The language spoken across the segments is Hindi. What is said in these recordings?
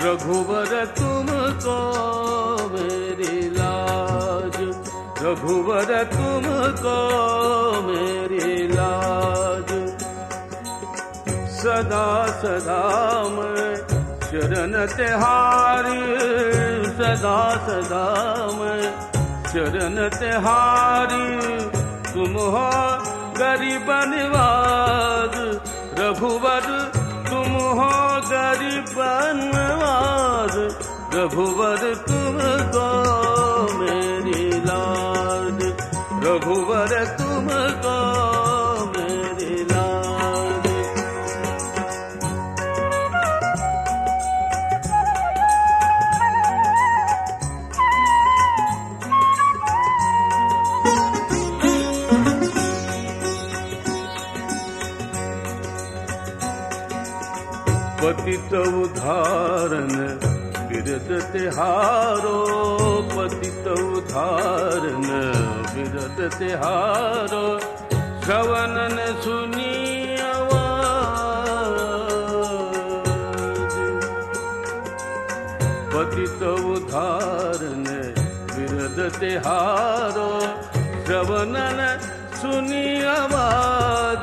रघुवर तुमको मेरी लाज, रघुवर तुमको मेरी लाज। सदा सदा मैं चरण तिहारी, सदा सदा मैं चरण तिहारी। तुम हो गरीब निवाज, रघुवर तुम हो गरीब निवाज। रघुवर तुमको मेरी लाज, रघुवर तुमको मेरी लाज। पतित उद्धारण बिरद तिहारो, पतित उद्धारण बिरद तिहारो। श्रवणन सुनी आवाज, पतित उद्धारण बिरद तिहारो। श्रवणन सुनी आवाज।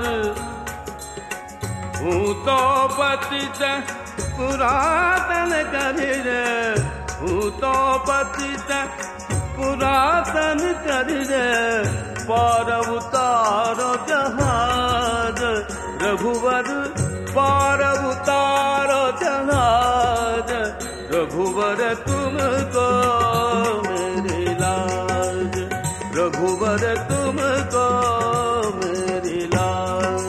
हूँ तो पतित पुरातन करिर, हूँ तो पतित पुरातन करिर। पार उतारो जहाज, रघुवर पार उतारो जहाज। रघुवर तुमको मेरी लाज, रघुवर तुमको मेरी लाज।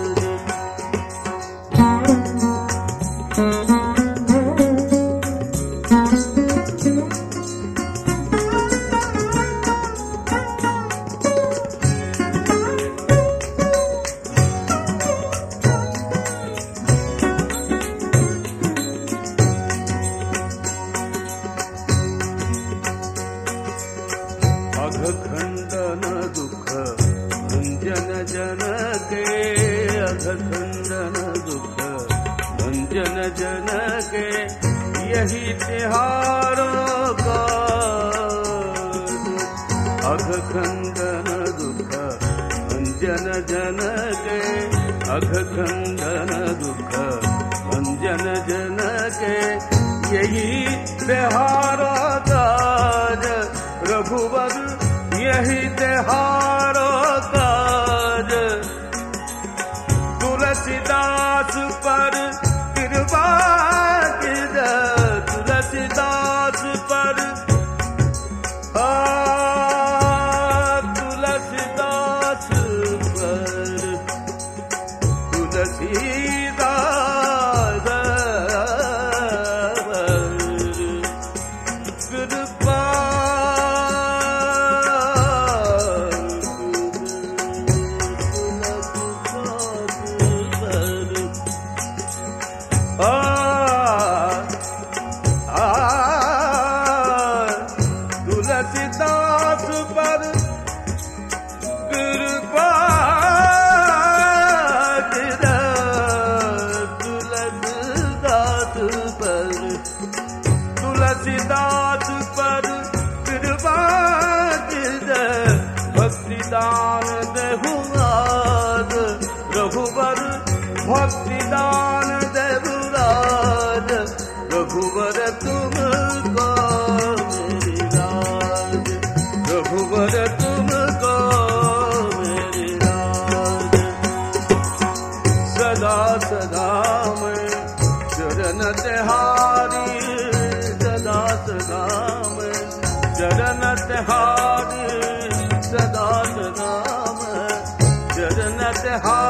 अघखंडन दुख भंजन जन के, अघखंडन दुख भंजन जन के। यही तिहारों का अघखंडन दुख भंजन जन के, अघखंडन दुख भंजन जन के। यही तिहारों का रघुवर, यही तिहारों काज। तुलसीदास पर कृपा कीज, तुलसीदास पर तुलसीदास पर, तुलसीदास कृपा। तुलसीदास पर कृपा तुलसीदास पर, तुलसीदास पर कृपा। भक्ति दान देहुराज, रघुवर भक्ति दान देहुराज। रघुवर तुमको मेरी लाज, रघुवर तुमको मेरी लाज। सदा सदा मैं चरण तिहारी, सदा सदा मैं चरण तिहारी, सदा सदा मैं चरण तिहारी।